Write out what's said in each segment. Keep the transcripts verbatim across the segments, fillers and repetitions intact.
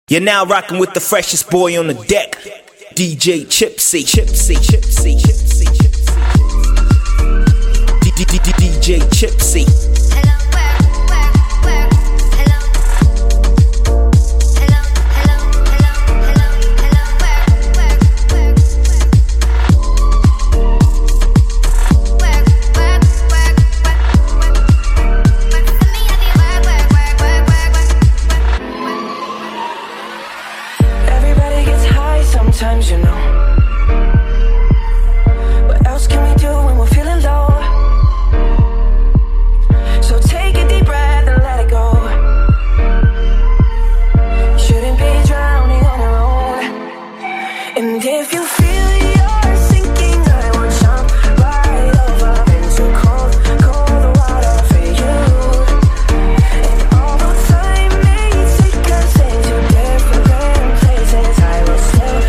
You're now rocking with the freshest boy on the deck, D J Chipsy, Chipsy, Chipsy, Chipsy, Chipsy, D J Chipsy. Sometimes, you know, what else can we do when we're feeling low? So take a deep breath and let it go. You shouldn't be drowning on your own. And if you feel you're sinking, I will jump right over into cold, cold water for you. And although time may take us into different places, I will still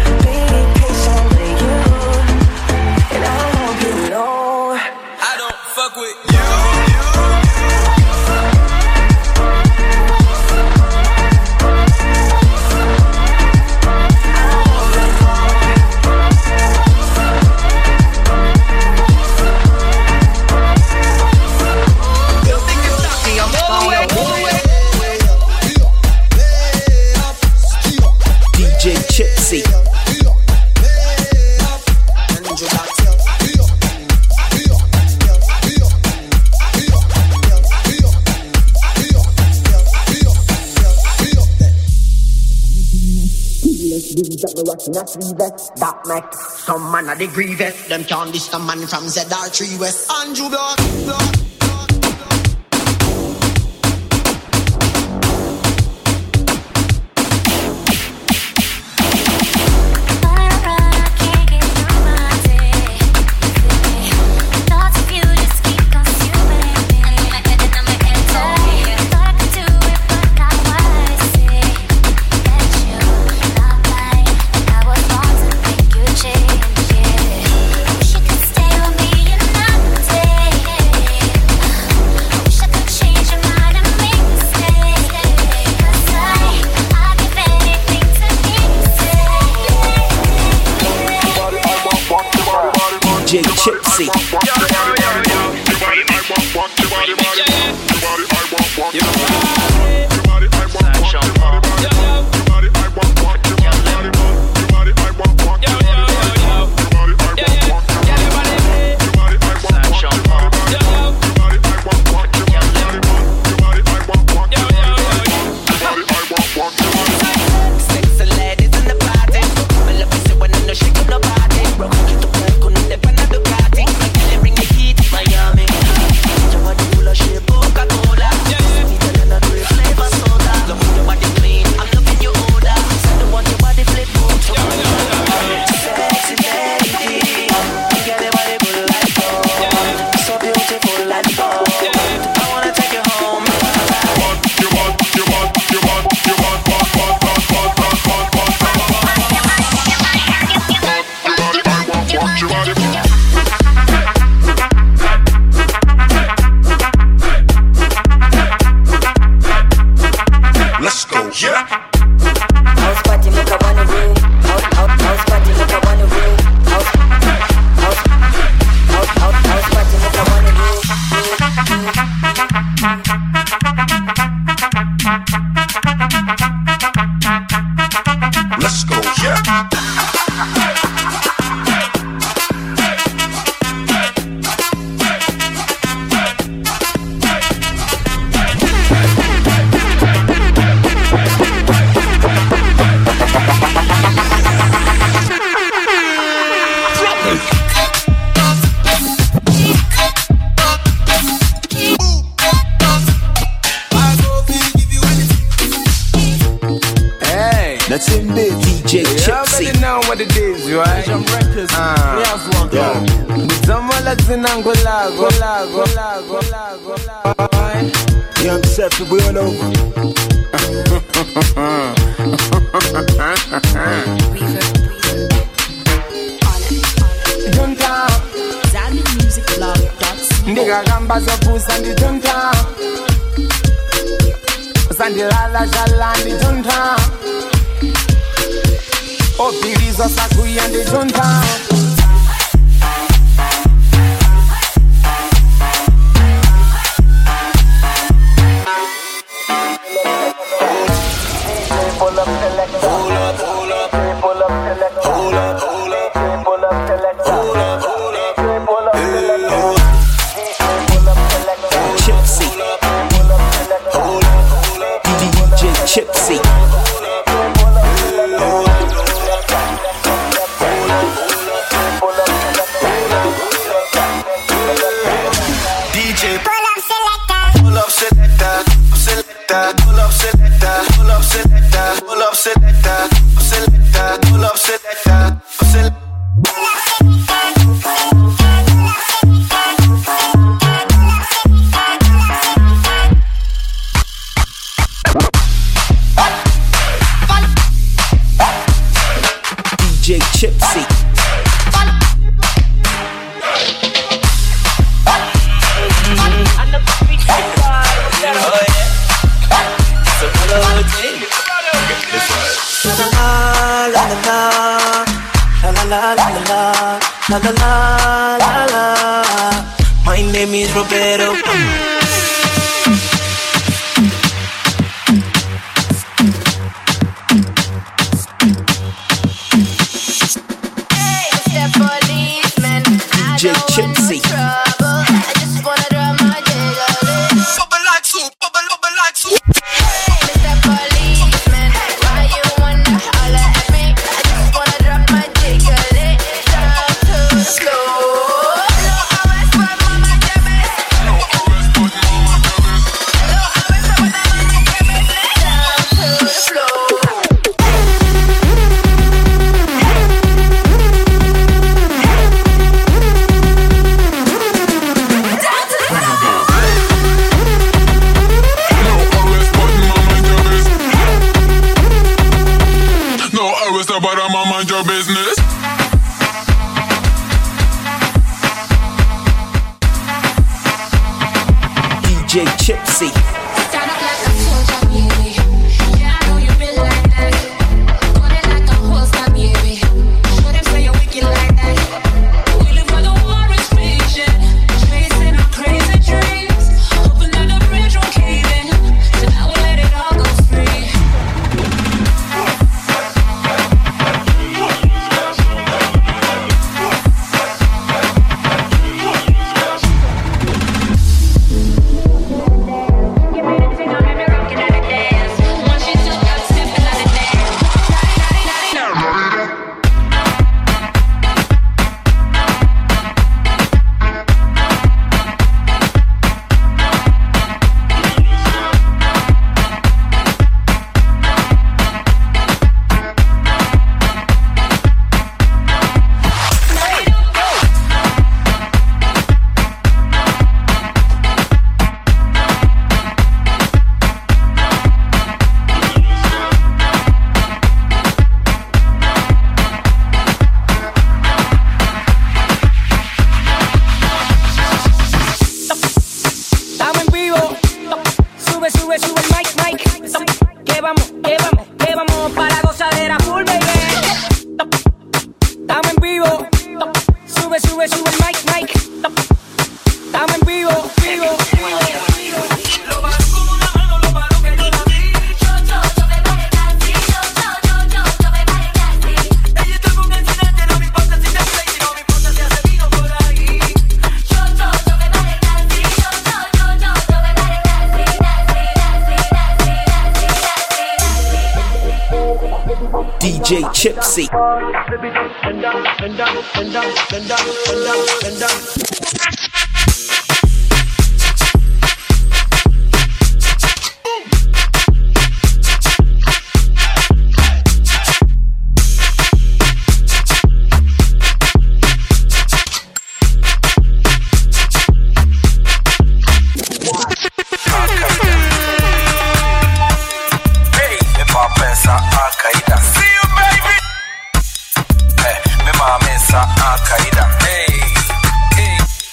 Chipsy. That make some man a the grievous. Them can't diss the man from Z R three West. Andrew Block, Block. D J Chipsy. D J Chipsy. You already know what it is, right? I'm records. Uh, yeah. Yeah, I'm set to wheel over. Nigga gamba za pusandi junta. Sandi la la jala ndi junta. Opiliza sakui and the junta. Pull up, select, pull up, pull up, pull up, select, pull up, pull up, pull up, select, pull up, pull up, pull up, select, pull up, select, Chipsy, D J Chipsy, D J pull up selector, pull up selector, selector, pull up selector, pull up selector, pull up selector, selector, pull up selector, selector. D J Chipsy. La la la la la la la la. My name is Roberto. Hey, Mister Policeman, I D J don't want Chipsy. no trouble. I just wanna drop my jiggle. Bubble like soup, bubble, bubble like soup. Hey, Mister Policeman, why you wanna holler at me? I just wanna drop my jiggle. Down to the floor. Low hours for mama jabez. Low hours for mama jabez. Down to the floor. No arrest, but I'ma mind your business. D J Chipsy. Stand up like a soldier, baby. Yeah, I know you been like that. Got it like a holster, baby. Show them say you're wicked like that. We live for the Warren's vision, chasing our crazy dreams. Hoping that the bridge won't cave in. So now we'll let it all go free. Give me the thing, I'm maybe rocking at the dance. Once you took out, stepping out the dance. Estamos en vivo. Sube, sube, sube el mic, mic. Que vamos, que vamos, que vamos para la gozadera full, baby. Estamos en vivo. Sube, sube, sube el mic, mic. Estamos en vivo, vivo, vivo. Lo vas con una mano, lo paro que yo la vi. Yo, yo, yo me vale casi. Yo, yo, yo, yo, yo me vale casi. Ella está con un accidente, no me importa si te play, no me importa si hace vino por ahí. Yo, yo, yo me vale casi. Yo, yo, yo, yo, yo me vale casi. D J Chipsy. Hey, me pa pensa a caída. See you, baby. Hey, me ma mensa a caída. Hey, hey.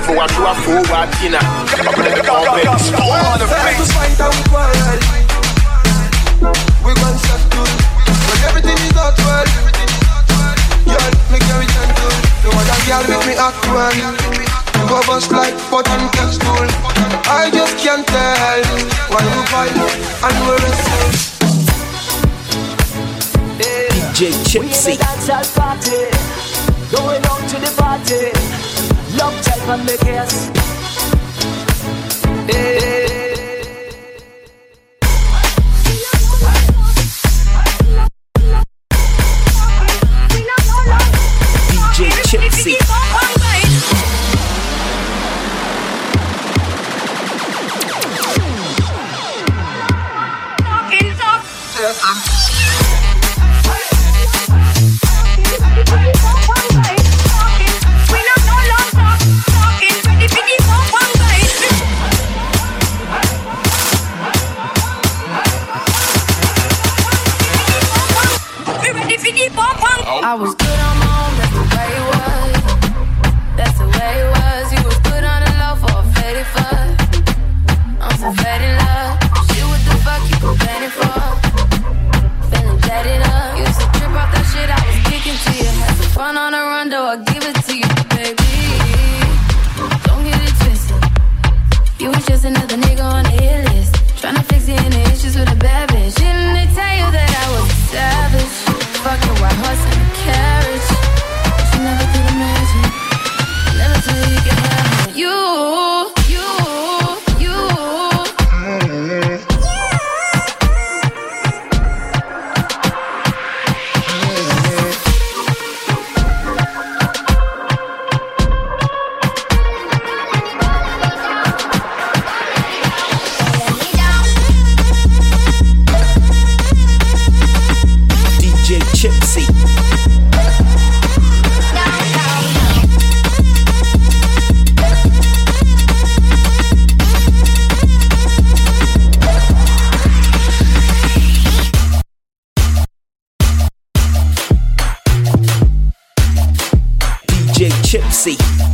for what you are forward, you know. Time to fight and quarrel. We gon' settle. But everything is not well. Girl, me carry gentle. The one that girl make me act well. You go bust like button test tool. I just can't tell why you fight and we wrestle. D J Chipsy. Party, going out to the party. Love type and the case. D J Chipsy. I was good on my own, that's the way it was. That's the way it was. You was good on the low for a faded fuck. I'm so fed in love. Shit, what the fuck you complaining for? Feeling jaded up. Used to trip off that shit I was kicking to you. Had some fun on the run, though I give it to you, baby. Don't get it twisted. You was just another nigga on the hit list. Tryna fix any issues with a bad bitch. Didn't they tell you that I was a savage? Fucking white horse and a carriage. She never could imagine. Never till you get her. You, you, you. D J Chipsy. D J Chipsy.